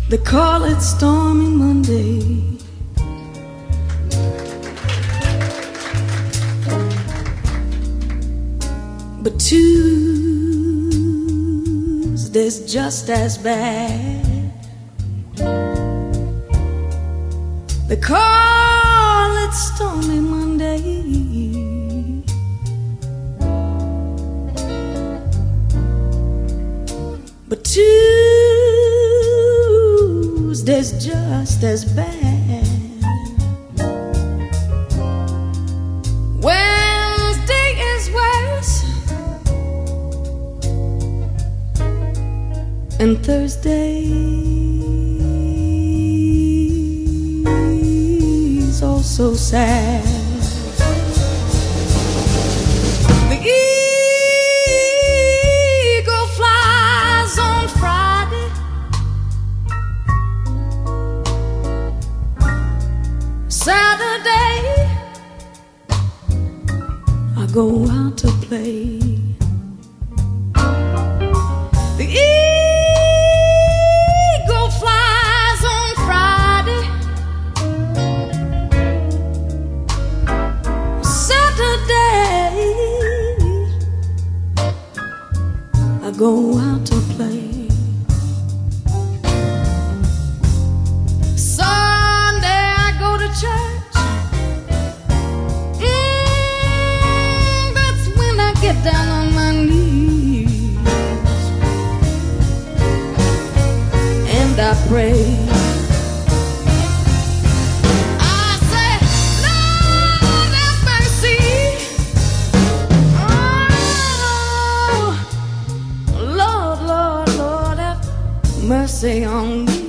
They call it Stormy Monday. But Tuesday's just as bad. They call it Stormy Monday. But Tuesday's just as bad. Wednesday is worse, and Thursday's also sad. The eagle flies on Friday. Saturday I go out to play. The eagle flies on Friday. Saturday I go out to play. Sunday I go to church. That's when I get down on my knees and I pray. I say, Lord have mercy. Oh, Lord, Lord, Lord have mercy on me.